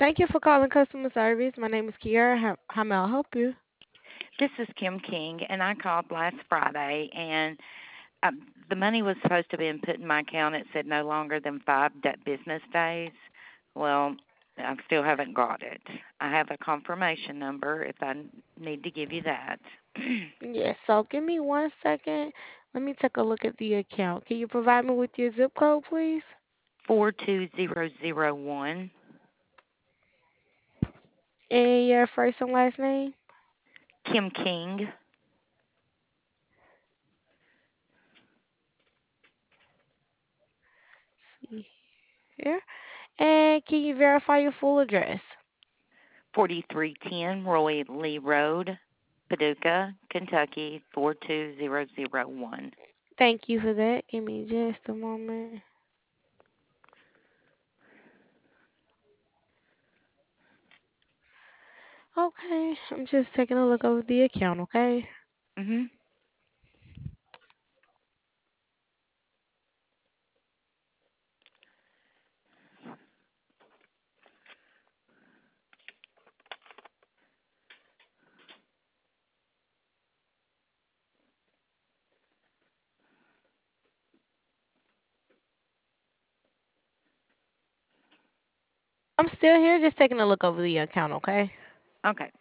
Thank you for calling customer service. My name is Kiara. How may I help you? This is Kim King, and I called last Friday, and the money was supposed to be put in my account. It said no longer than business days. Well, I still haven't got it. I have a confirmation number if I need to give you that. Yes, so give me 1 second. Let me take a look at the account. Can you provide me with your zip code, please? 42001. And your first and last name? Kim King. See here. And can you verify your full address? 4310 Roy Lee Road, Paducah, Kentucky 42001. Thank you for that. Give me just a moment. Okay, I'm just taking a look over the account, okay? Mhm. I'm still here, just taking a look over the account, okay? Okay.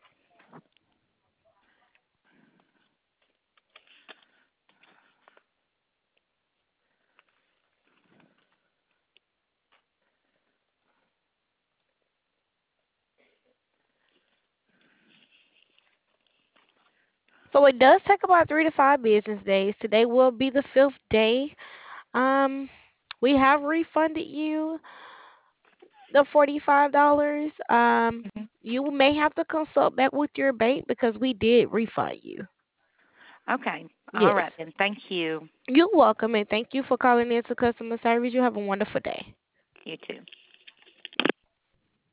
So it does take about 3 to 5 business days. Today will be the fifth day. Um, we have refunded you the $45. Mhm. You may have to consult back with your bank because we did refund you. Okay. All right Yes. then. Thank you. You're welcome and thank you for calling in to customer service. You have a wonderful day. You too.